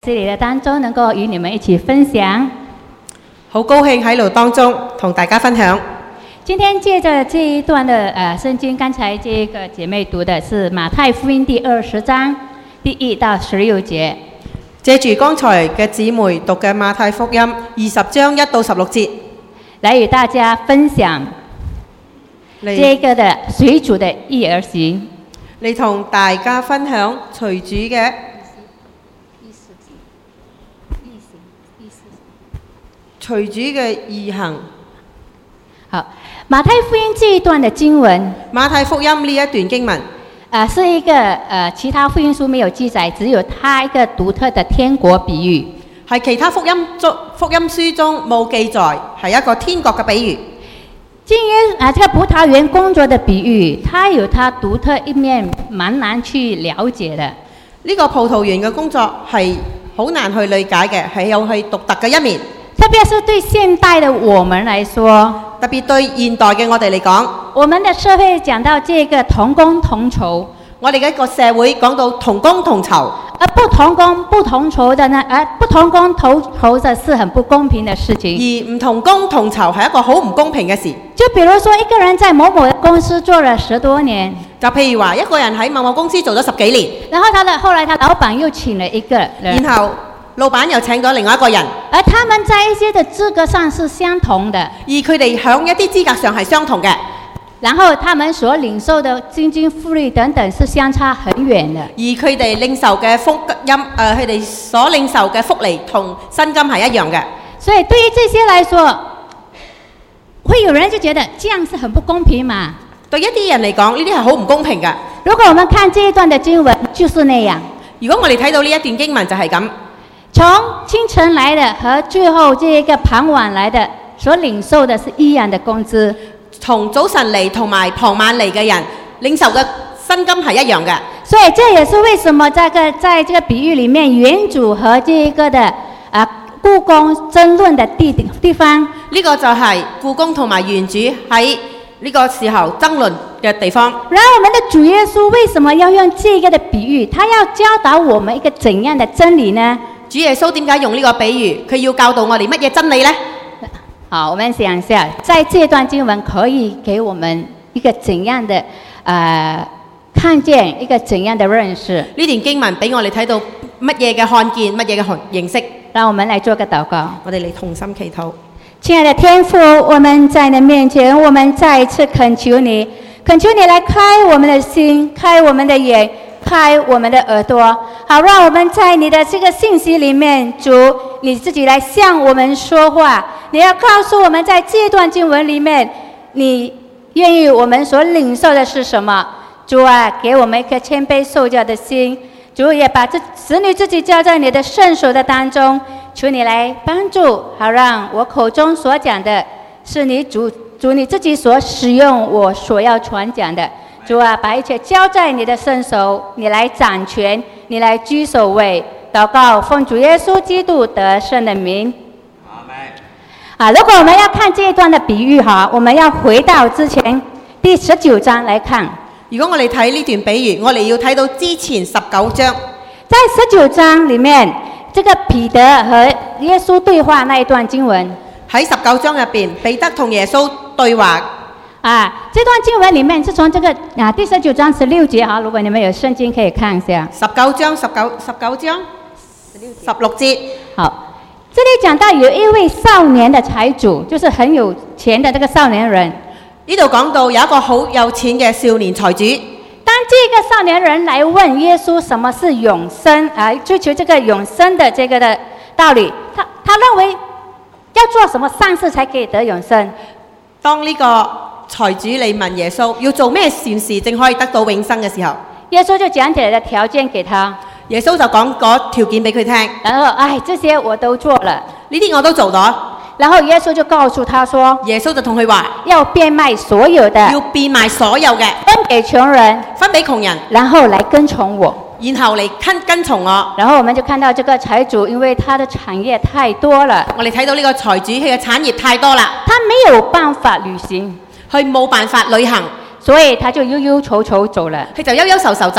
这里的當中能夠與你們一起分享。 好高興喺度當中同大家分享。 今天借着這一段的聖經，剛才這個姐妹讀的是馬太福音第20章第1到16節。 借住剛才嘅姊妹讀嘅馬太福音20章1到16節， 來與大家分享這個的隨主的義而行。 嚟同大家分享隨主嘅隨主嘅義行。 好，馬太福音這一段的經文， 馬太福音呢一段經文， 是一個其他福音書沒有記載，只有它一個獨特的天國比喻， 係其他福音書中冇記載，係一個天國嘅比喻。 至於這個葡萄園工作的比喻，它有它獨特一面，蠻難去了解的。 呢個葡萄園嘅工作係好難去理解嘅，係有佢獨特嘅一面。 特別是對現代的我們來說， 特別對現代嘅我哋嚟講， 我們的社會講到這個同工同酬， 我哋嘅一個社會講到同工同酬， 而不同工不同酬的呢，不同工同酬的是很不公平的事情。 而唔同工同酬係一個好唔公平嘅事。 就比如說一個人在某某的公司做了10多年， 就譬如話一個人喺某某公司做咗10幾年， 然後後來他老闆又請了一個人， 然後老闆又請咗另外一個人， 而他們在一些的資格上是相同的， 而佢哋響一啲資格上係相同嘅， 然後他們所領受的薪金福利等等是相差很遠的， 而佢哋領受嘅佢哋所領受嘅福利同薪金係一樣嘅。 所以對於這些來說，會有人就覺得這樣是很不公平嘛。 對一啲人嚟講，呢啲係好唔公平嘅。 如果我們看這一段的經文，就是那樣。 如果我哋睇到呢一段經文就係咁， 從清晨來的和最後這一個傍晚來的所領受的是一樣的工資， 從早晨嚟同埋傍晚嚟嘅人領受嘅薪金係一樣嘅。 所以這也是為什麼在這個比喻裡面，園主和這一個的僱工爭論的地方。 呢個就係僱工同埋園主喺呢個時候爭論嘅地方。 然後我們的主耶穌為什麼要用這個的比喻？他要教導我們一個怎樣的真理呢？ 主耶穌點解用呢個比喻？佢要教導我哋乜嘢真理呢？ 好，我們想一下，在這段經文可以給我們一個怎樣的看見，一個怎樣的認識？ 呢段經文俾我哋睇到乜嘢嘅看見，乜嘢嘅認識？ 讓我們來做個禱告。 我哋嚟同心祈禱。 親愛的天父，我們在你面前，我們再一次懇求你來開我們的心，開我們的眼，開我們的耳朵，好讓我們在你的這個信息裡面，主你自己來向我們說話。你要告訴我們在這段經文裡面，你願意我們所領受的是什麼？主啊，給我們一顆謙卑受教的心。主也把子女自己交在你的聖手的當中，求你來幫助，好讓我口中所講的是你主你自己所使用我所要傳講的。主啊，把一切交在你的聖手，你來掌權，你來居首位。禱告奉主耶穌基督得勝的名。阿們。如果我們要看這一段的比喻我們要回到之前第19章來看。 如果我哋睇呢段比喻，我哋要睇到之前19章。 在19章裡面，這個彼得和耶穌對話那一段經文。 喺19章入邊，彼得同耶穌對話。 這段經文裡面是從這個第19章16節如果你們有聖經可以看一下。19章 16節。 好，這裡講到有一位少年的財主，就是很有錢的這個少年人。 呢度講到有一個好有錢嘅少年財主。 當這個少年人來問耶穌什麼是永生追求這個永生的這個的道理，他認為要做什麼善事才可以得永生。 當呢個財主嚟問耶穌要做咩善事正可以得到永生嘅時候， 耶穌就講解了條件給他。 耶穌就講嗰條件俾佢聽。 然後這些我都做了， 呢啲我都做咗。 然後耶穌就告訴他說， 耶穌就同佢話， 要變賣所有的， 要變賣所有嘅， 分給窮人， 分俾窮人， 然後來跟從我， 然後嚟跟從我。 然後我們就看到這個財主，因為他的產業太多了， 我哋睇到呢個財主佢嘅產業太多啦， 他沒有辦法履行， 佢冇辦法旅行， 所以他就憂憂愁愁走了。 佢就憂憂愁愁走啦。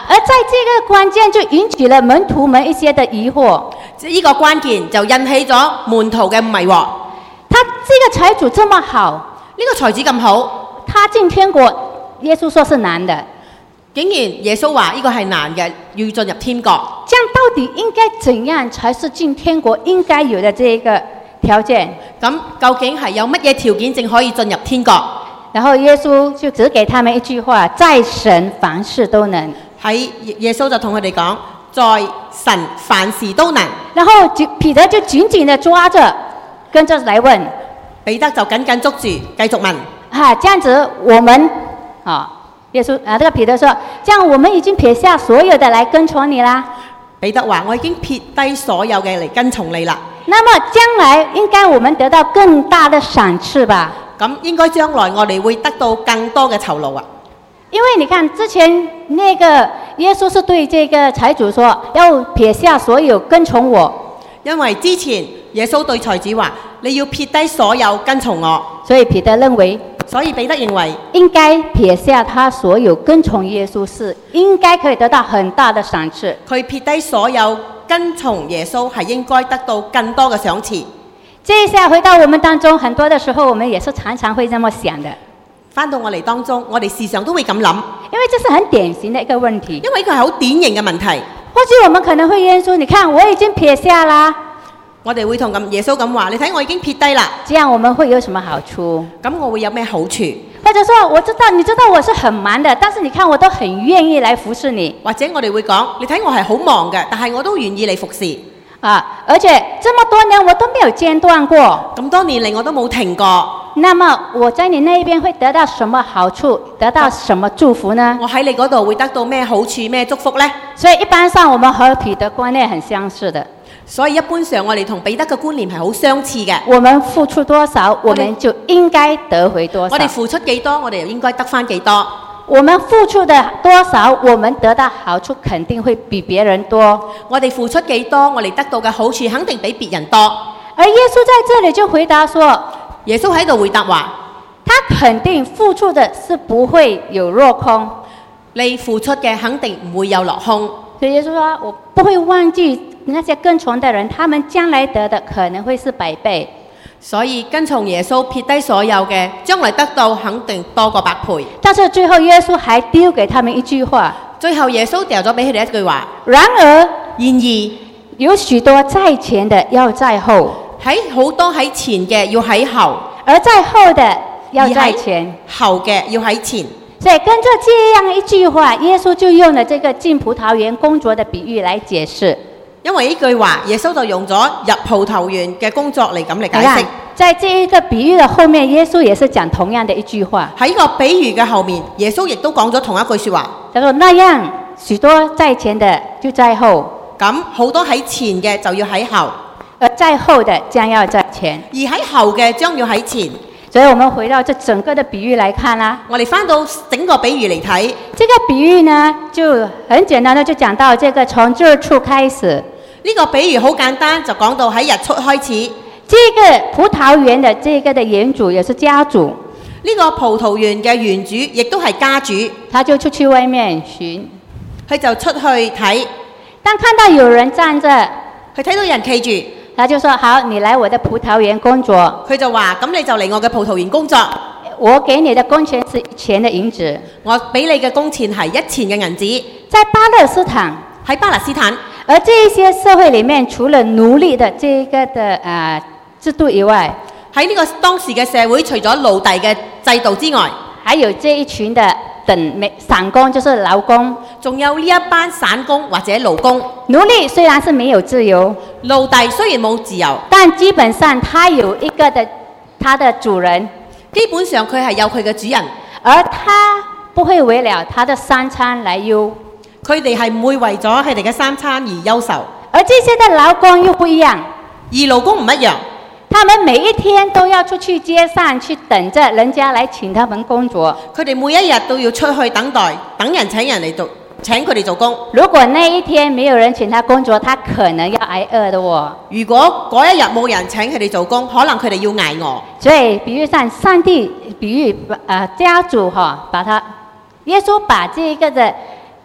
而在這個關鍵就引起了門徒們一些的疑惑。 呢個關鍵就引起咗門徒嘅迷惑。 他這個財主這麼好， 呢個財子咁好， 他進天國，耶穌說是難的。 竟然耶穌話呢個係難嘅，要進入天國。 這樣到底應該怎樣才是進天國應該有的這個條件？ 咁究竟係有乜嘢條件正可以進入天國？ 然後耶穌就只給他們一句話：在神凡事都能。 喺耶穌就同佢哋講，在神凡事都能。 然後彼得就緊緊地抓着，跟着來問。 彼得就緊緊捉住，繼續問。 這樣子我們耶穌這個彼得說：這樣我們已經撇下所有的來跟從你啦。 彼得話：我已經撇低所有嘅嚟跟從你啦。 那麼將來應該我們得到更大的賞賜吧？ 咁應該將來我哋會得到更多嘅酬勞啊！ 因為你看之前那個耶穌是對這個財主說，要撇下所有跟從我。 因為之前耶穌對財子話：你要撇低所有跟從我。 所以彼得認為應該撇下他所有跟從耶穌，是應該可以得到很大的賞賜。 佢撇低所有跟從耶穌係應該得到更多嘅賞賜。 這一下回到我們當中，很多的時候我們也是常常會這麼想的。 返到我哋當中，我哋時常都會咁諗， 因為這是很典型的一個問題。 因為呢個係好典型嘅問題。 或許我們可能會耶穌，你看我已經撇下啦。 我哋會同耶穌咁話：你睇我已經撇低啦。 這樣我們會有什麼好處？ 咁我會有咩好處？ 或者說你知道我是很忙的，但是你看我都很願意來服侍你。 或者我哋會講：你睇我係好忙嘅，但係我都願意嚟服侍。 而且這麼多年我都沒有間斷過。 咁多年嚟我都冇停過。 那麼我在你那邊會得到什麼好處？得到什麼祝福呢？ 我喺你嗰度會得到咩好處、咩祝福呢？ 所以一般上我們和彼得觀念很相似的。 所以一般上我哋同彼得嘅觀念係好相似嘅。 我們付出多少，我們就應該得回多少。 我哋付出幾多，我哋又應該得返幾多。 我們付出的多少，我們得到好處肯定會比別人多。 我哋付出幾多，我哋得到嘅好處肯定比別人多。 而耶穌在這裡就回答說， 耶穌喺度回答話， 他肯定付出的是不會有落空。 你付出嘅肯定唔會有落空。 所以耶穌說，我不會忘記那些跟從的人，他們將來得的可能會是100倍。 所以跟從耶穌撇低所有嘅，將來得到肯定多過100倍。 但是最後耶穌還丟給他們一句話。 最後耶穌掉咗俾佢哋一句話。 然而有許多在前的要在後， 喺好多喺前嘅要喺後， 而在後的要在前， 後嘅要喺前。 所以跟着這樣一句話，耶穌就用了這個進葡萄園工作的比喻來解釋。 因為呢句話，耶穌就用咗入葡萄園嘅工作嚟咁嚟解釋。 在這一個比喻的後面，耶穌也是講同樣的一句話。 喺個比喻嘅後面，耶穌亦都講咗同一句說話。 他說：那樣許多在前的就在後， 咁好多喺前嘅就要喺後， 而在後的將要在前， 而喺後嘅將要喺前。 所以我們回到這整個的比喻來看啦。 我哋翻到整個比喻嚟睇， 這個比喻呢就很簡單的就講到這個從日出開始。 呢個比喻好簡單，就講到喺日出開始。 這個葡萄園的這個的園主也是家主。 呢個葡萄園嘅園主亦都係家主， 他就出去外面尋， 佢就出去睇。 當看到有人站着， 佢睇到人企住， 他就說：好，你來我的葡萄園工作。 佢就話：咁你就嚟我嘅葡萄園工作。 我給你的工錢是1錢的銀子。 我俾你嘅工錢係1錢嘅銀子。 在巴勒斯坦， 喺巴勒斯坦， 而這一些社會裡面，除了奴隸的這個的制度以外， 喺呢個當時嘅社會，除咗奴隸嘅制度之外， 還有這一群的散工，就是勞工， 仲有呢一班散工或者勞工。 奴隸雖然是沒有自由， 奴隸雖然冇自由， 但基本上他有一個的他的主人， 基本上佢係有佢嘅主人， 而他不會為了他的3餐來憂， 佢哋係唔會為咗佢哋嘅3餐而憂愁。 而這些的勞工又不一樣， 而勞工唔一樣， 他們每一天都要出去街上去等着人家來請他們工作。 佢哋每一日都要出去等待，等人請人嚟做，請佢哋做工。 如果那一天沒有人請他工作，他可能要挨餓的喎。 如果嗰一日冇人請佢哋做工，可能佢哋要挨餓。 所以比喻上，上帝比喻家主把他耶穌把這個的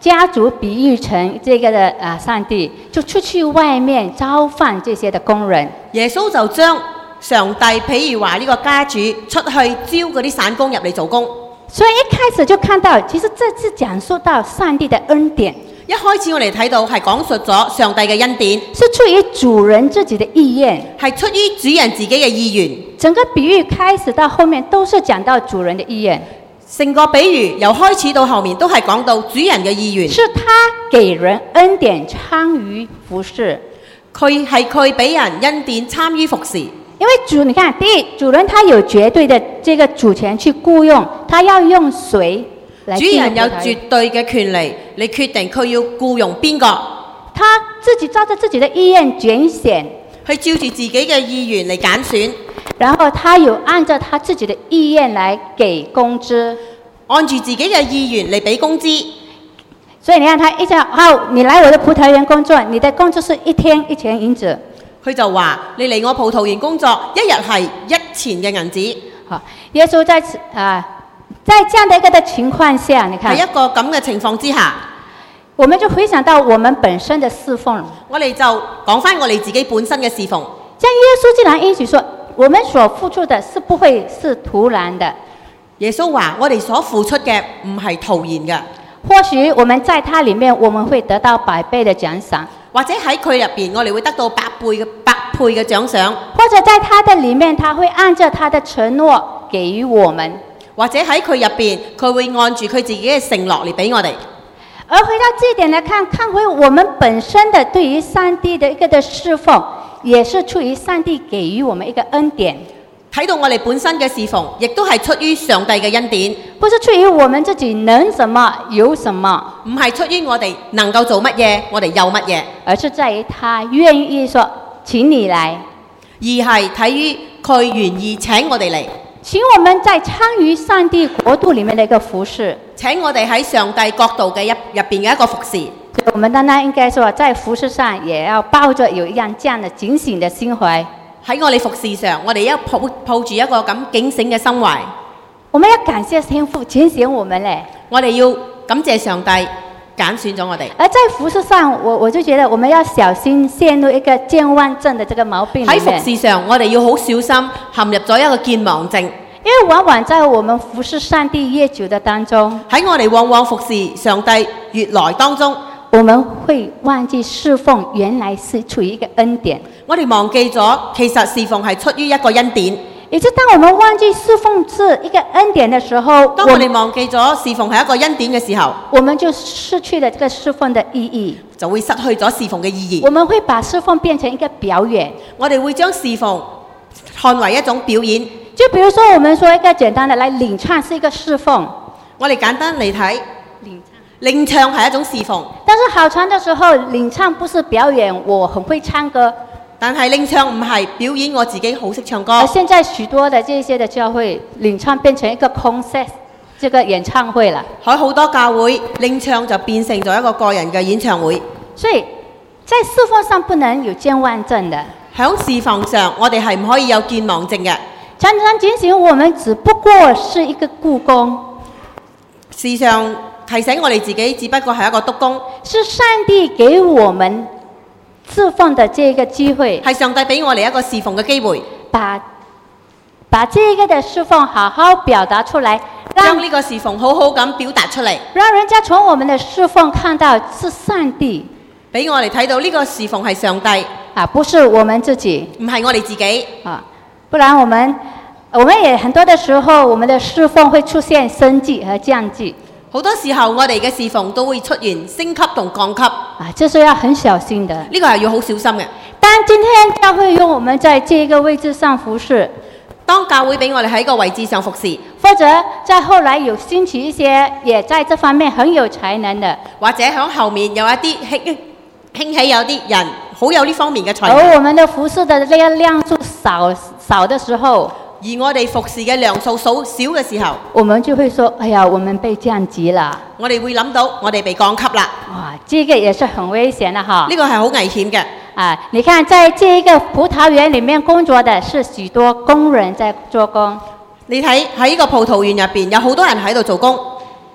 家族比喻成這個的上帝，就出去外面召喚這些的工人。 耶穌就將上帝譬如話呢個家主出去招嗰啲散工入嚟做工。 所以一開始就看到，其實這是講述到上帝的恩典。 一開始我哋睇到係講述咗上帝嘅恩典， 是出於主人自己的意願， 係出於主人自己嘅意願。 整個比喻開始到後面都是講到主人的意願。 成個比喻由開始到後面都係講到主人嘅意願， 是他給人恩典參與服侍， 佢俾人恩典參與服侍。 因為主，你看，第一，主人他有絕對的這個主權去僱用，他要用誰來？ 主人有絕對嘅權利，你決定佢要僱用邊個， 他自己照着自己的意願揀選， 去照住自己嘅意願嚟揀選， 然後他有按照他自己的意願來給工資， 按住自己嘅意願嚟俾工資。 所以你看他一講，好，你來我的葡萄園工作，你的工資是1天1錢銀子。 佢就話：你嚟我葡萄園工作，一日係1錢嘅銀子。 好，耶穌在這樣的一個的情況下，你看， 喺一個咁嘅情況之下， 我們就回想到我們本身的侍奉。 我哋就講返我哋自己本身嘅侍奉。 像耶穌既然應許說，我們所付出的是不會是徒然的。 耶穌話：我哋所付出嘅唔係徒然嘅。 或許我們在他裏面，我們會得到100倍的獎賞。 或者喺佢入邊，我哋會得到100倍嘅獎賞。 或者在他的裏面，他會按照他的承諾給予我們。 或者喺佢入邊，佢會按住佢自己嘅承諾嚟俾我哋。 而回到這一點來看，看回我們本身的對於上帝的一個的侍奉，也是出於上帝給予我們一個恩典。 睇到我哋本身嘅侍奉，亦都係出於上帝嘅恩典， 不是出於我們自己能什麼有什麼， 唔係出於我哋能夠做乜嘢，我哋有乜嘢， 而是在於他願意說請你來， 而係睇於佢願意請我哋嚟， 請我們在參與上帝國度裏面的一個服侍， 請我哋喺上帝國度嘅入邊嘅一個服侍。 所以我們當然應該說，在服侍上也要抱着有一樣這樣的警醒的心懷。 喺我哋服侍上，我哋要抱住一個咁警醒嘅心懷。 我們要感謝天父揀選我們咧， 我哋要感謝上帝揀選咗我哋。 而在服侍上，我就覺得我們要小心陷入一個健忘症的這個毛病裡面。 喺服侍上，我哋要好小心陷入咗一個健忘症。 因為往往在我們服侍上帝越久的當中， 喺我哋往往服侍上帝越來當中， 我們會忘記侍奉原來是出於一個恩典。 我哋忘記咗，其實侍奉係出於一個恩典。 也就當我們忘記侍奉是一個恩典的時候， 當我哋忘記咗侍奉係一個恩典嘅時候， 我們就失去了這個侍奉的意義， 就會失去咗侍奉嘅意義。 我們會把侍奉變成一個表演， 我哋會將侍奉看為一種表演。 就比如說，我們說一個簡單的來領唱是一個侍奉， 我哋簡單嚟睇，領唱係一種侍奉。 但是好唱的時候，領唱不是表演我很會唱歌， 但係領唱唔係表演我自己好識唱歌。 而現在許多的這些的教會，領唱變成一個 concert，這個演唱會了。 喺好多教會，領唱就變成咗一個個人嘅演唱會。 所以在侍奉上不能有健忘症的。 喺侍奉上，我哋係唔可以有健忘症嘅。 常常警醒我們只不過是一個僱工， 時常提醒我哋自己，只不過係一個督工， 是上帝給我們侍奉的這個機會， 係上帝俾我哋一個侍奉嘅機會， 把這個的侍奉好好表達出來， 將呢個侍奉好好咁表達出嚟， 讓人家從我們的侍奉看到是上帝， 俾我哋睇到呢個侍奉係上帝， 不是我們自己， 唔係我哋自己。 不然我們也很多的時候，我們的侍奉會出現升級和降級。 好多時候我哋嘅侍奉都會出現升級同降級， 這是要很小心的。 呢個係要好小心嘅。 當今天教會用我們在這個位置上服侍， 當教會俾我哋喺個位置上服侍， 或者在後來有興起一些也在這方面很有才能的， 或者喺後面有一啲興起有啲人好有呢方面嘅才能， 而我們的服侍的這個量數少的時候， 而我哋服侍嘅量數少嘅時候， 我們就會說：哎呀，我們被降級了。 我哋會諗到我哋被降級啦。 哇，這個也是很危險的哈。 呢個係好危險嘅。 你看，在這一個葡萄園裡面工作的是許多工人在做工。 你睇喺呢個葡萄園入邊有好多人喺度做工。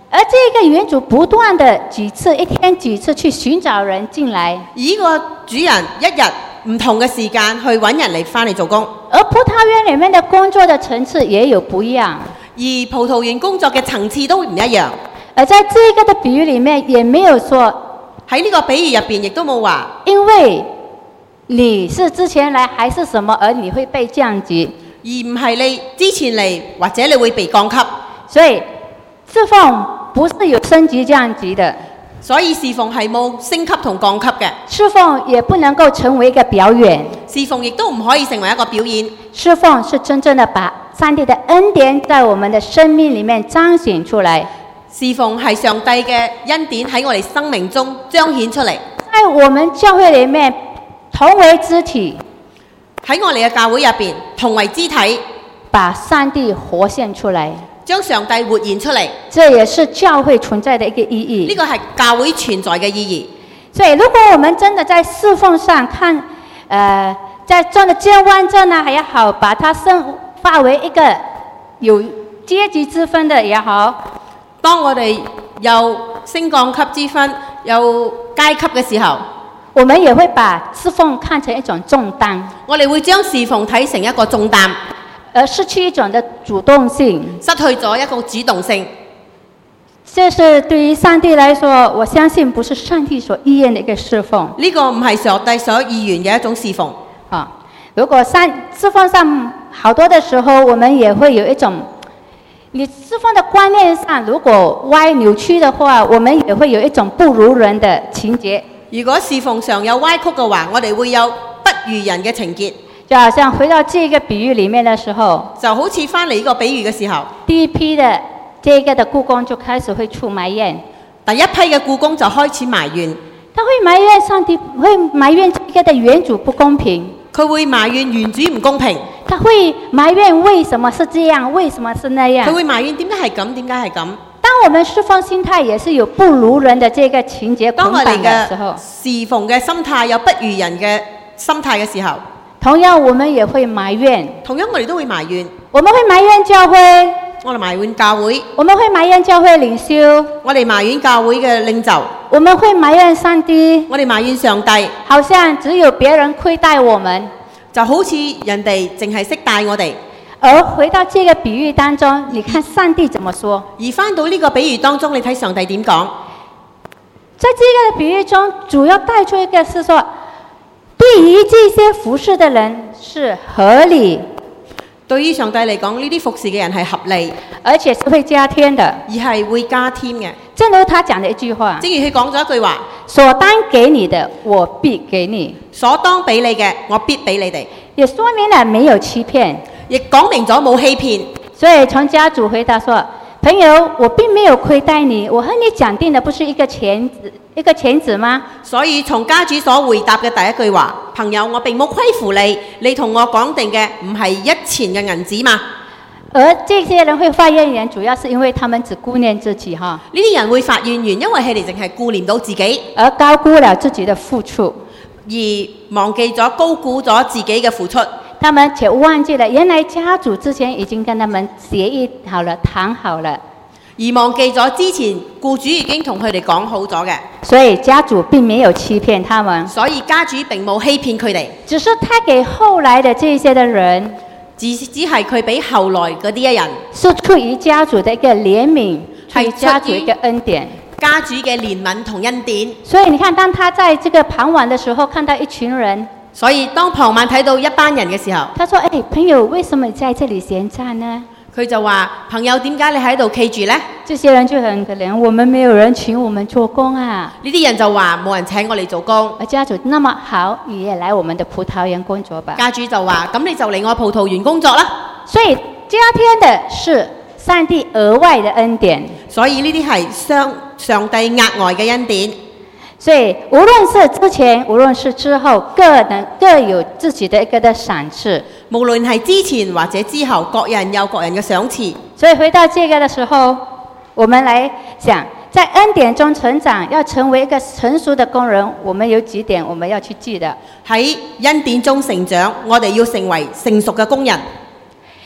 而這個園主不斷的幾次，一天幾次去尋找人進來。 而呢個主人一日唔同嘅時間去揾人嚟返嚟做工。 而葡萄園裡面的工作的層次也有不一樣。 而葡萄園工作嘅層次都唔一樣。 而在這個的比喻裡面，也沒有說喺呢個比喻入邊，亦都冇話， 因為你是之前來還是什麼，而你會被降級， 而唔係你之前嚟或者你會被降級。 所以侍奉不是有升級降級的， 所以侍奉係冇升級同降級嘅。 侍奉也不能夠成為一個表演， 侍奉亦都唔可以成為一個表演。 侍奉是真正的把上帝的恩典在我們的生命裡面彰顯出來。 侍奉係上帝嘅恩典喺我哋生命中彰顯出嚟。 在我們教會裡面同為肢體， 喺我哋嘅教會入邊同為肢體， 把上帝活現出來， 將上帝活現出嚟。 這也是教會存在的一個意義。 呢個係教會存在嘅意義。 所以如果我們真的在侍奉上看，在做的見證這呢還好，把它升化為一個有階級之分的也好。 當我哋有升降級之分，有階級嘅時候， 我們也會把侍奉看成一種重擔， 我哋會將侍奉睇成一個重擔， 而失去一種的主動性， 失去咗一個主動性。 這是對於上帝來說，我相信不是上帝所意願的一個侍奉。 呢個唔係上帝所意願嘅一種侍奉。 如果侍奉上好多的時候，我們也會有一種，你侍奉的觀念上如果歪扭曲的話，我們也會有一種不如人的情節。 如果侍奉上有歪曲嘅話，我哋會有不如人嘅情結。 就好像回到這個比喻裡面的時候， 就好似翻嚟呢個比喻嘅時候， 第一批的這個的僱工就開始會出埋怨， 第一批嘅僱工就開始埋怨， 他會埋怨上帝，會埋怨這個的園主不公平， 佢會埋怨園主唔公平， 他會埋怨為什麼是這樣，為什麼是那樣， 佢會埋怨點解係咁，點解係咁。 當我們侍奉心態也是有不如人的這個情節捆綁的時候， 侍奉嘅心態有不如人嘅心態嘅時候， 同樣我們也會埋怨， 同樣我哋都會埋怨， 我們會埋怨教會， 我哋埋怨教會， 我們會埋怨教會領袖， 我哋埋怨教會嘅領袖， 我們會埋怨上帝， 我哋埋怨上帝， 好像只有別人虧待我們， 就好似人哋淨係識帶我哋。 而回到這個比喻當中，你看上帝怎麼說？ 而翻到呢個比喻當中，你睇上帝點講？ 在這個比喻中，主要帶出一個是說，對於這些服侍的人是合理， 對於上帝嚟講，呢啲服侍嘅人係合理， 而且是會加添的， 而係會加添嘅。 正如他講的一句話， 正如佢講咗一句話： 所當給你的，我必給你。 所當俾你嘅，我必俾你哋。 也說明了沒有欺騙， 亦講明咗冇欺騙。 所以從家主回答說：朋友，我並沒有虧待你，我和你講定的不是一個錢子嗎？ 所以從家主所回答嘅第一句話：朋友，我並冇虧負你，你同我講定嘅唔係一錢嘅銀紙嘛。 而這些人會發怨言，主要是因為他們只顧念自己哈。 呢啲人會發怨言，因為佢哋淨係顧念到自己， 而高估了自己的付出， 而忘記咗高估咗自己嘅付出。 他們卻忘記了原來家主之前已經跟他們協議好了，談好了， 而忘記咗之前僱主已經同佢哋講好咗嘅。 所以家主並沒有欺騙他們， 所以家主並冇欺騙佢哋， 只是他給後來的這些的人， 只係佢俾後來嗰啲一人， 是出於家主的一個憐憫，出於家主一個恩典， 家主嘅憐憫同恩典。 所以你看，當他在這個傍晚的時候，看到一群人， 所以當傍晚睇到一班人嘅時候， 他說：朋友，為什麼你在這裡閒站呢？ 佢就話：朋友，點解你喺度企住呢？ 這些人就很可憐，我們沒有人請我們做工啊。 呢啲人就話冇人請我哋做工。 而家主那麼好，你也來我們的葡萄園工作吧。 家主就話：咁你就嚟我葡萄園工作啦。 所以加添的是上帝額外的恩典。 所以呢啲係上帝額外嘅恩典。 所以無論是之前，無論是之後，各有自己的一個的賞賜。 無論係之前或者之後，各人有各人嘅賞賜。 所以回到這個的時候，我們來想，在恩典中成長，要成為一個成熟的工人，我們有幾點我們要去記得。 喺恩典中成長，我哋要成為成熟嘅工人。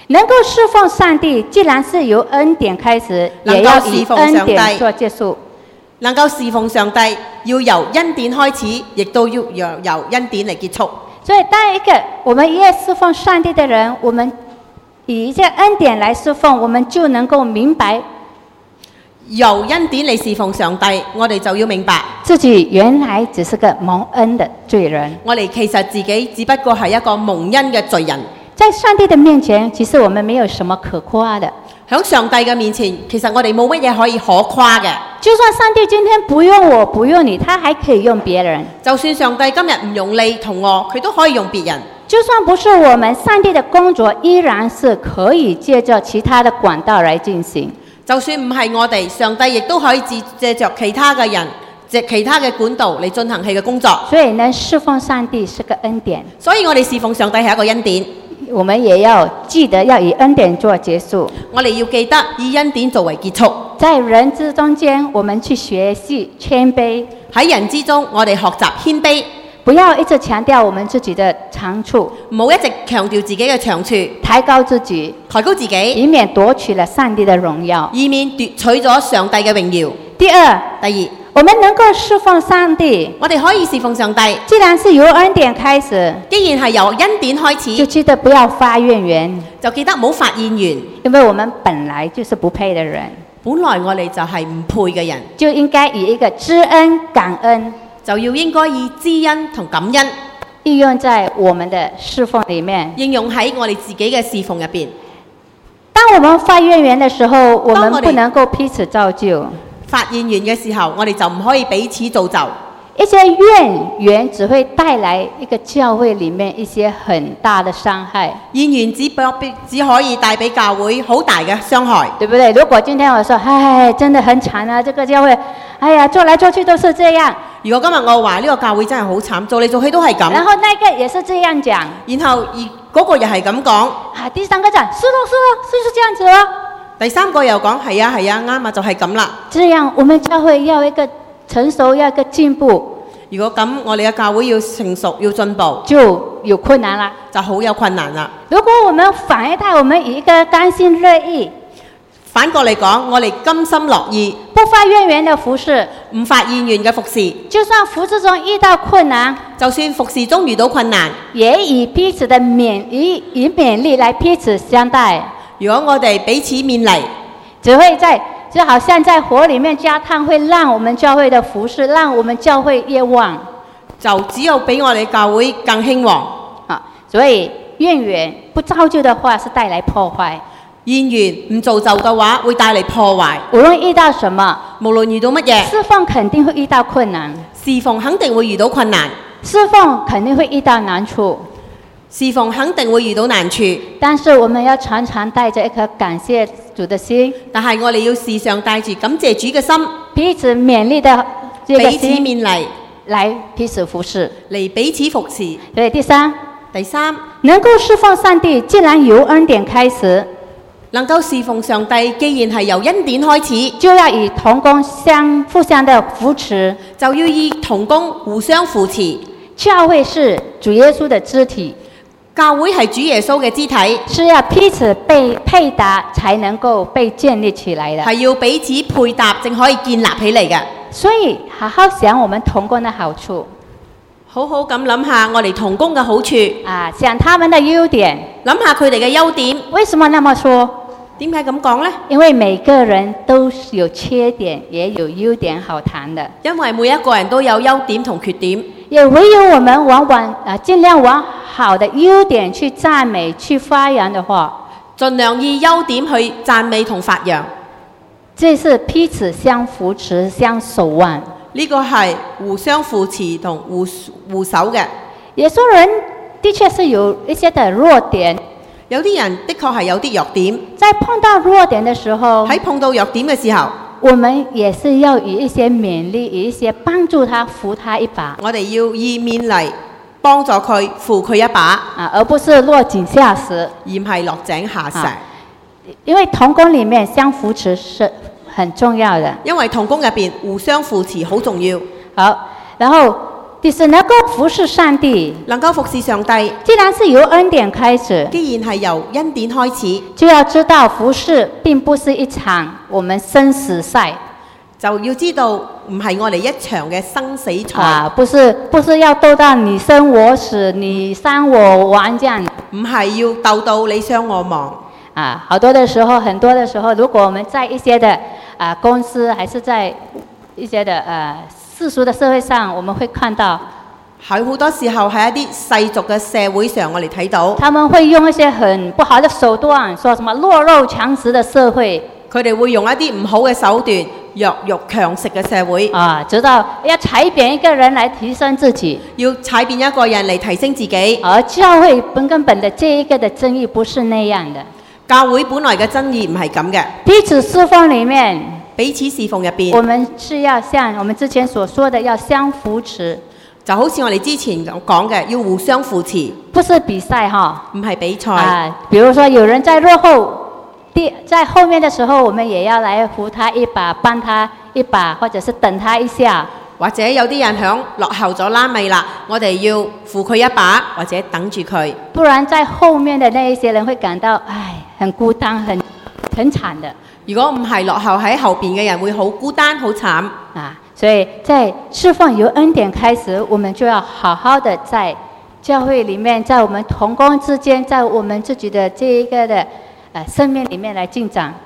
能夠侍奉上帝，既然是由恩典開始，也要以恩典做結束。 能夠侍奉上帝，要由恩典開始，亦都要由恩典嚟結束。 所以，當一個我們越侍奉上帝的人，我們以一些恩典來侍奉，我們就能夠明白， 由恩典嚟侍奉上帝，我哋就要明白自己原來只是個蒙恩的罪人。 我哋其實自己只不過係一個蒙恩嘅罪人。 在上帝的面前，其實我們沒有什麼可誇的。 喺上帝嘅面前，其實我哋冇乜嘢可以可誇嘅。 就算上帝今天不用我，不用你，他還可以用別人。 就算上帝今日唔用你同我，佢都可以用別人。 就算不是我們，上帝的工作依然是可以借着其他的管道來進行。 就算唔係我哋，上帝亦都可以借着其他嘅人，藉其他嘅管道嚟進行佢嘅工作。 所以能侍奉上帝是個恩典。 所以我哋侍奉上帝係一個恩典。 我們也要記得要以恩典做結束。 我哋要記得以恩典作為結束。 在人之中間，我們去學習謙卑。 喺人之中，我哋學習謙卑。 不要一直強調我們自己的長處， 唔好一直強調自己嘅長處， 抬高自己， 抬高自己， 以免奪取了上帝的榮耀， 以免奪取咗上帝嘅榮耀。 第二，我們能夠侍奉上帝， 我哋可以侍奉上帝。 既然是由恩典開始， 既然係由恩典開始， 就記得不要發怨言， 就記得唔好發怨言， 因為我們本來就是不配的人， 本來我哋就係唔配嘅人， 就應該以一個知恩感恩， 就要應該以知恩同感恩應用在我們的侍奉裡面， 應用喺我哋自己嘅侍奉入邊。 當我們發怨言的時候，我們不能夠彼此造就。 發怨言嘅時候，我哋就唔可以彼此造就。 一些怨言只會帶來一個教會裡面一些很大的傷害。 怨言只可以帶俾教會好大嘅傷害， 對不對？如果今天我說，唉，真的很慘啊，這個教會，哎呀，做來做去都是這樣。 如果今日我話呢個教會真係好慘，做嚟做去都係咁。 然後那個也是這樣講， 然後嗰個又係咁講。 啊，第三個講，是咯，就是這樣子咯。 第三個又講，係啊，啱啊，就係咁啦。 這樣我們教會要一個成熟，要一個進步。 如果咁，我哋嘅教會要成熟，要進步， 就有困難啦， 就好有困難啦。 如果我們反一態，我們以一個甘心樂意， 反過嚟講，我哋甘心樂意， 不發怨言的服侍， 唔發怨言嘅服侍， 就算服侍中遇到困難， 就算服侍中遇到困難， 也以彼此的以勉勵來彼此相待。 如果我哋彼此勉勵， 就好像在火裡面加炭，會讓我們教會的服侍，讓我們教會越旺。 就只有比我哋教會更興旺。 所以怨言不造就的話，是帶來破壞。 怨言唔造就嘅話，會帶嚟破壞。 無論遇到什麼， 無論遇到乜嘢， 侍奉肯定會遇到困難， 侍奉肯定會遇到困難， 侍奉肯定會遇到難處。 侍奉肯定會遇到難處， 但是我們要常常帶着一顆感謝主的心。 但係我哋要時常帶住感謝主嘅心， 彼此勉勵的這個心， 彼此勉勵， 來彼此服侍， 嚟彼此服侍。 所以第三，能夠侍奉上帝，既然由恩典開始， 能夠侍奉上帝，既然係由恩典開始， 就要以同工互相的扶持， 就要以同工互相扶持。 教會是主耶穌的肢體。 教會係主耶穌嘅肢體， 是要彼此配搭才能夠被建立起來的， 係要彼此配搭正可以建立起嚟嘅。 所以好好想我們同工的好處， 好好咁諗下我哋同工嘅好處， 想他們的優點， 諗下佢哋嘅優點。 為什麼那麼說？ 點解咁講呢？ 因為每個人都有缺點，也有優點好談的。 因為每一個人都有優點同缺點， 也唯有我們盡量往好的優點去讚美、去發揚的話，盡量以優點去讚美同發揚。這是彼此相扶持、相守望。 呢個係互相扶持同互守嘅。 耶穌人的確是有一些的弱點。 有啲人的確係有啲弱點， 在碰到弱點的時候， 喺碰到弱點嘅時候， 我們也是要以一些勉勵，以一些幫助他、扶他一把。我哋要以勉勵幫助佢、扶佢一把， 而不是落井下石， 而唔係落井下石。 因為同工裡面相扶持是很重要的。 因為同工入邊互相扶持好重要。 好，然後就是能夠服侍上帝。 能夠服侍上帝， 既然是由恩典開始， 既然係由恩典開始， 就要知道服侍並不是一場我們生死賽就要知道唔係我哋一場嘅生死賽， 啊，不是要鬥到你生我死，你傷我亡這樣。 唔係要鬥到你傷我亡。 啊，很多的時候，如果我們在一些的公司，還是在一些的世俗的社會上，我們會看到， 喺好多時候喺一啲世俗嘅社會上，我哋睇到他們會用一些很不好的手段，說什麼弱肉強食的社會。 佢哋會用一啲唔好嘅手段，弱肉強食嘅社會啊，知道要踩扁一個人來提升自己， 要踩扁一個人嚟提升自己。 而教會根本的這一個的真義不是那樣的。 教會本來嘅真義唔係咁嘅， 彼此侍奉裡面， 彼此侍奉入邊， 我們是要像我們之前所說的，要相扶持， 就好似我哋之前講嘅，要互相扶持， 不是比賽哈。 唔係比賽。 啊，比如說有人在落後，在後面的時候，我們也要來扶他一把，幫他一把，或者是等他一下。 或者有啲人響落後咗拉尾啦，我哋要扶佢一把，或者等住佢。 不然在後面的那一些人會感到，唉，很孤單，很慘的。 如果唔係落後喺後邊嘅人會好孤單好慘啊！所以在侍奉由恩典開始，我們就要好好的在教會裡面，在我們同工之間，在我們自己的這一個的生命裡面來進長。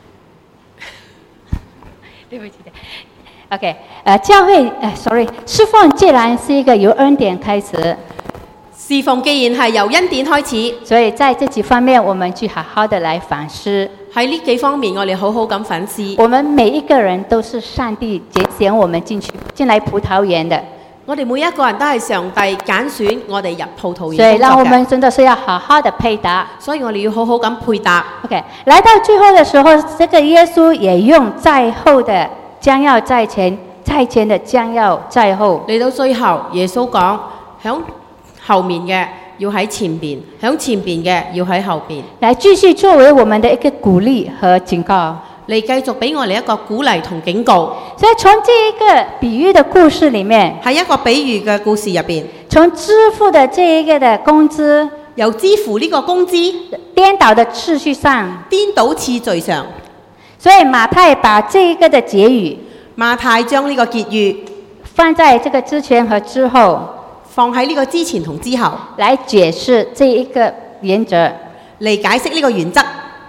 對不起。OK， 教會侍奉既然是一個由恩典開始， 侍奉既然係由恩典開始， 所以在這幾方面，我們去好好的來反思。 喺呢幾方面，我哋好好咁反思。 我們每一個人都是上帝揀選我們進來葡萄園的。 我哋每一個人都係上帝揀選我哋入葡萄園工作嘅。 所以，讓我們真的是要好好的配搭。 所以我哋要好好咁配搭。 OK， 來到最後的時候，這個耶穌也用在後的將要在前，在前的將要在後。 嚟到最後，耶穌講響後面嘅要喺前邊，響前邊嘅要喺後邊。 來繼續作為我們的一個鼓勵和警告。 嚟繼續俾我哋一個鼓勵同警告。 所以從這一個比喻的故事裡面， 喺一個比喻嘅故事入邊， 從支付的這一個的工資， 由支付呢個工資顛倒的次序上， 顛倒次序上， 所以馬太把這一個的結語， 馬太將呢個結語放在這個之前和之後， 放喺呢個之前同之後， 來解釋這一個原則， 嚟解釋呢個原則。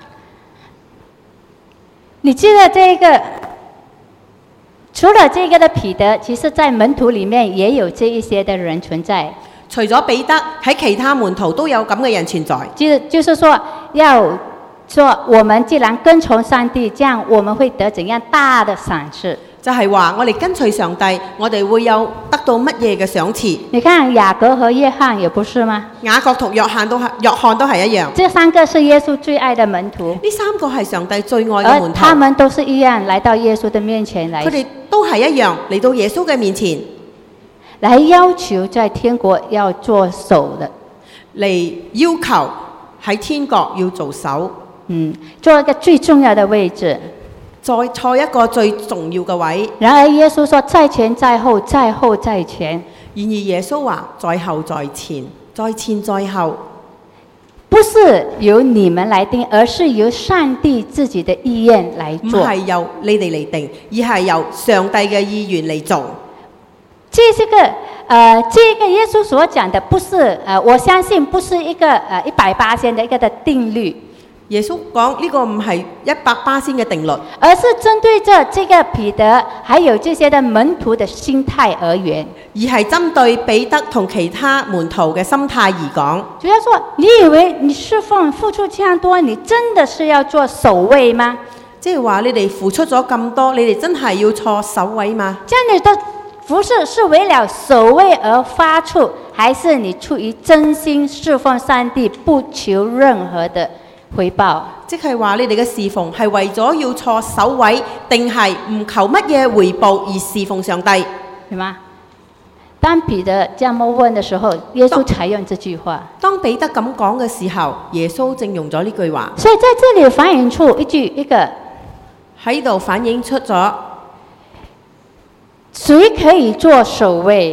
你知道這個，除了這個的彼得，其實在門徒裡面也有這一些的人存在。 除咗彼得，喺其他門徒都有咁嘅人存在。 就是說，要說我們既然跟從上帝，這樣我們會得怎樣大的賞賜？ 就係話我哋跟隨上帝，我哋會有得到乜嘢嘅賞賜？ 你看雅各和約翰也不是嗎？ 雅各同約翰都係一樣。 這三個是耶穌最愛的門徒。 呢三個係上帝最愛嘅門徒。 他們都是一樣來到耶穌的面前來。 佢哋都係一樣嚟到耶穌嘅面前， 來要求在天國要做首的， 嚟要求喺天國要做首。 做一個最重要的位置。 再坐一個最重要嘅位。 然而耶穌說在前在後，在後在前。 然而耶穌話在後在前，在前在後， 不是由你們來定，而是由上帝自己的意願來做。 唔係由你哋嚟定，而係由上帝嘅意願嚟做。 這個耶穌所講的，不是我相信不是一個100%的一個的定律。 耶穌講呢個唔係100%嘅定律， 而是針對着這個彼得，還有這些的門徒的心態而言， 而係針對彼得同其他門徒嘅心態而講。 主要說，你以為你侍奉付出這樣多，你真的是要做首位嗎？ 即係話你哋付出咗咁多，你哋真係要坐首位嗎？ 這樣你的服事是為了首位而發出，還是你出於真心侍奉上帝，不求任何的回報？ 即係話你哋嘅侍奉係為咗要坐首位，定係唔求乜嘢回報而侍奉上帝？ 係嗎？當彼得這麼問的時候，耶穌才用這句話。 當彼得咁講嘅時候，耶穌正用咗呢句話。 所以在這裡反映出一個喺度反映出咗， 誰可以做首位？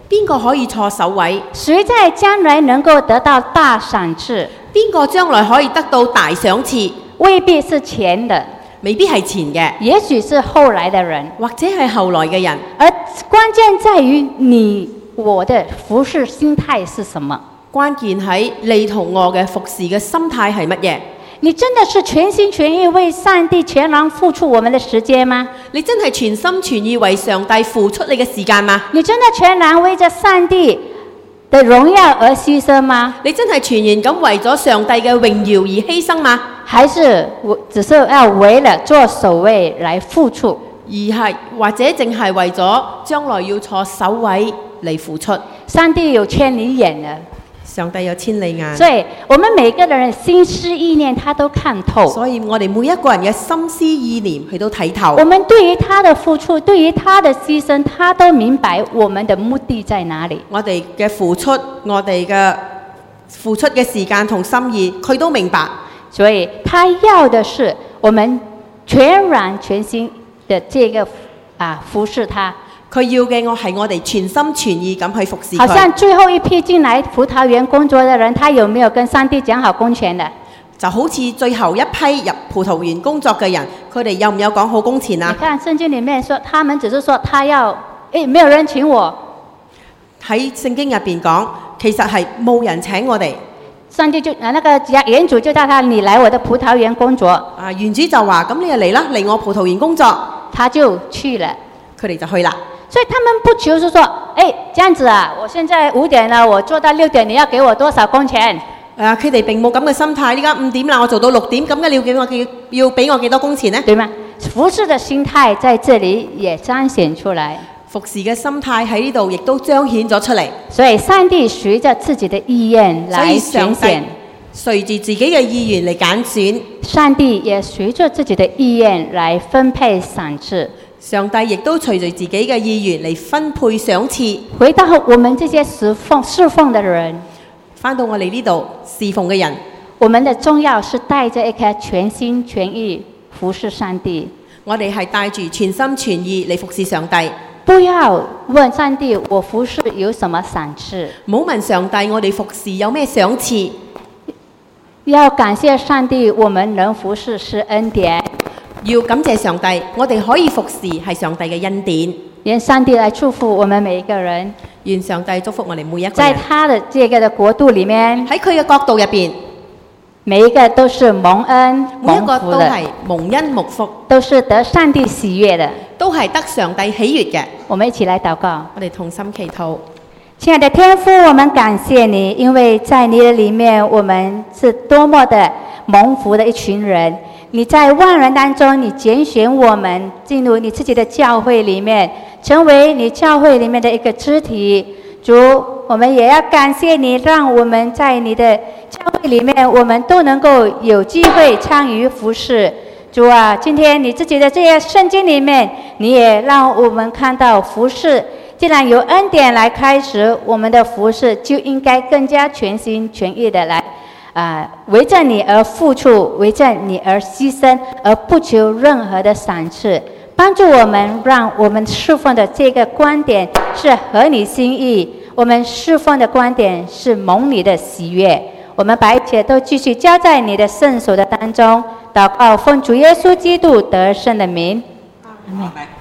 邊個可以坐首位？ 誰在將來能夠得到大賞賜？ 邊個將來可以得到大賞賜？ 未必是前的， 未必係前嘅， 也許是後來的人。 或者係後來嘅人。 而關鍵在於你我的服事心態是什麼？ 關鍵喺你同我嘅服侍嘅心態係乜嘢？ 你真的是全心全意為上帝全然付出我們的時間嗎？ 你真係全心全意為上帝付出你嘅時間嗎？ 你真的全然為着上帝的榮耀而犧牲嗎？ 你真係全然咁為咗上帝嘅榮耀而犧牲嗎？ 還是我只是要為了做首位來付出？ 而係或者淨係為咗將來要坐首位嚟付出？ 上帝有千里眼的， 上帝有千里眼， 所以我們每個人心思意念他都看透。 所以我哋每一個人嘅心思意念佢都睇透。 我們對於他的付出，對於他的犧牲，他都明白我們的目的在哪裡。 我哋嘅付出，我哋嘅付出嘅時間同心意，佢都明白。 所以他要的是我們全然全心的這個服侍他。 佢要嘅係我哋全心全意咁去服侍佢。 好像最後一批進來葡萄園工作的人，他有沒有跟上帝講好工錢的？ 就好似最後一批入葡萄園工作嘅人，佢哋有唔有講好工錢啊？ 你看聖經裡面說，他們只是說他要，沒有人請我。 喺聖經入邊講，其實係冇人請我哋。 上帝就那個園主就叫他，你來我的葡萄園工作。 園主就話：咁你就嚟啦，嚟我葡萄園工作。 他就去了， 佢哋就去啦。 所以他們不求是說，這樣子啊，我現在5點了，我做到6點，你要給我多少工錢？ 佢哋並冇咁嘅心態。依家5點啦，我做到6點，咁嘅要俾我幾多工錢呢？ 對嗎？服事的心態在這裡也彰顯出來。 服侍嘅心態喺呢度亦都彰顯咗出嚟。 所以上帝隨着自己的意願來揀選， 隨住自己嘅意願嚟揀選。 上帝也隨着自己的意願來分配賞賜。 上帝亦都隨住自己嘅意願嚟分配賞賜。 回到我們這些侍奉的人， 返到我哋呢度侍奉嘅人， 我們的重要是帶着一顆全心全意服侍上帝。 我哋係帶住全心全意嚟服侍上帝。 不要問上帝，我服侍有什麼賞賜？ 唔好問上帝，我哋服侍有咩賞賜？ 要感謝上帝，我們能服侍是恩典。 要感謝上帝，我哋可以服侍係上帝嘅恩典。 願上帝來祝福我們每一個人。 願上帝祝福我哋每一個人。 在他的這個的國度裡面， 喺佢嘅國度入邊， 每一個都是蒙恩每一個蒙福的， 都係蒙恩蒙福， 都是得上帝喜悅的， 都係得上帝喜悅嘅。 我們一起來禱告。 我哋同心祈禱。 親愛的天父，我們感謝你，因為在你的裡面，我們是多麼的蒙福的一群人。你在萬人當中，你揀選我們進入你自己的教會裡面，成為你教會裡面的一個肢體。主，我們也要感謝你，讓我們在你的教會裡面，我們都能夠有機會參與服事。主啊，今天你自己的這些聖經裡面，你也讓我們看到服事。既然有恩典來開始，我們的服事就應該更加全心全意的來為着你而付出，為着你而犧牲，而不求任何的賞賜。幫助我們，讓我們侍奉的這個觀點是合你心意，我們侍奉的觀點是蒙你的喜悅。我們把一切都繼續交在你的聖手的當中，禱告奉主耶穌基督得勝的名。阿們。